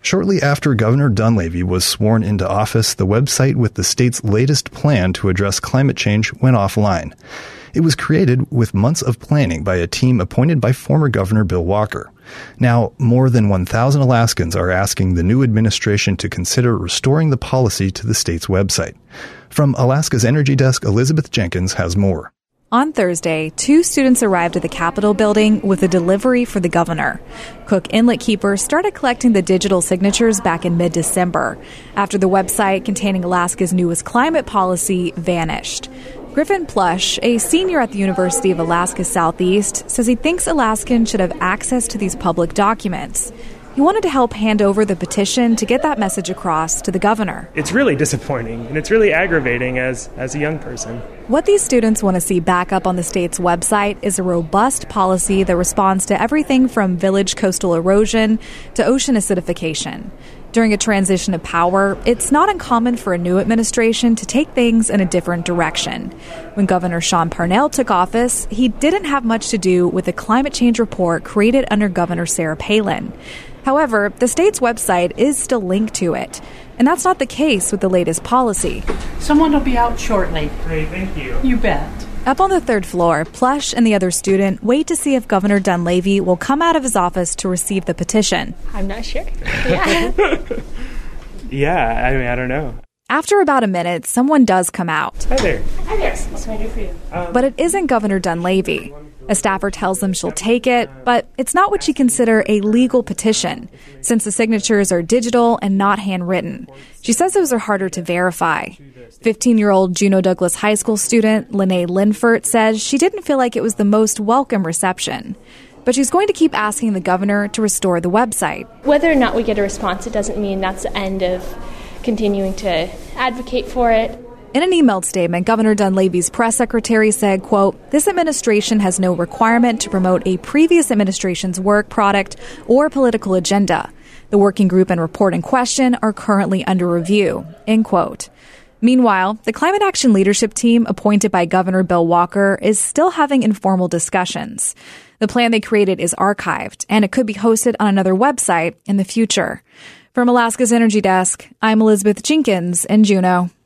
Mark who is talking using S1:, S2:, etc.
S1: Shortly after Governor Dunleavy was sworn into office, the website with the state's latest plan to address climate change went offline. It was created with months of planning by a team appointed by former Governor Bill Walker. Now, more than 1,000 Alaskans are asking the new administration to consider restoring the policy to the state's website. From Alaska's Energy Desk, Elizabeth Jenkins has more.
S2: On Thursday, 2 students arrived at the Capitol building with a delivery for the governor. Cook Inlet keepers started collecting the digital signatures back in mid-December, after the website containing Alaska's newest climate policy vanished. Griffin Plush, a senior at the University of Alaska Southeast, says he thinks Alaskans should have access to these public documents. He wanted to help hand over the petition to get that message across to the governor.
S3: It's really disappointing, and it's really aggravating as a young person.
S2: What these students want to see back up on the state's website is a robust policy that responds to everything from village coastal erosion to ocean acidification. During a transition of power, it's not uncommon for a new administration to take things in a different direction. When Governor Sean Parnell took office, he didn't have much to do with the climate change report created under Governor Sarah Palin. However, the state's website is still linked to it, and that's not the case with the latest policy.
S4: Someone will be out shortly.
S3: Great, thank you.
S4: You bet.
S2: Up on the 3rd floor, Plush and the other student wait to see if Governor Dunleavy will come out of his office to receive the petition.
S5: I'm not sure. Yeah.
S3: Yeah, I don't know.
S2: After about a minute, someone does come out.
S3: Hi there.
S5: Hi there. What's my do for you?
S2: But it isn't Governor Dunleavy. A staffer tells them she'll take it, but it's not what she consider a legal petition, since the signatures are digital and not handwritten. She says those are harder to verify. 15-year-old Juneau Douglas High School student Lene Linfert says she didn't feel like it was the most welcome reception. But she's going to keep asking the governor to restore the website.
S5: Whether or not we get a response, it doesn't mean that's the end of continuing to advocate for it.
S2: In an emailed statement, Governor Dunleavy's press secretary said, quote, "This administration has no requirement to promote a previous administration's work, product, or political agenda. The working group and report in question are currently under review," end quote. Meanwhile, the Climate Action Leadership Team appointed by Governor Bill Walker is still having informal discussions. The plan they created is archived, and it could be hosted on another website in the future. From Alaska's Energy Desk, I'm Elizabeth Jenkins in Juneau.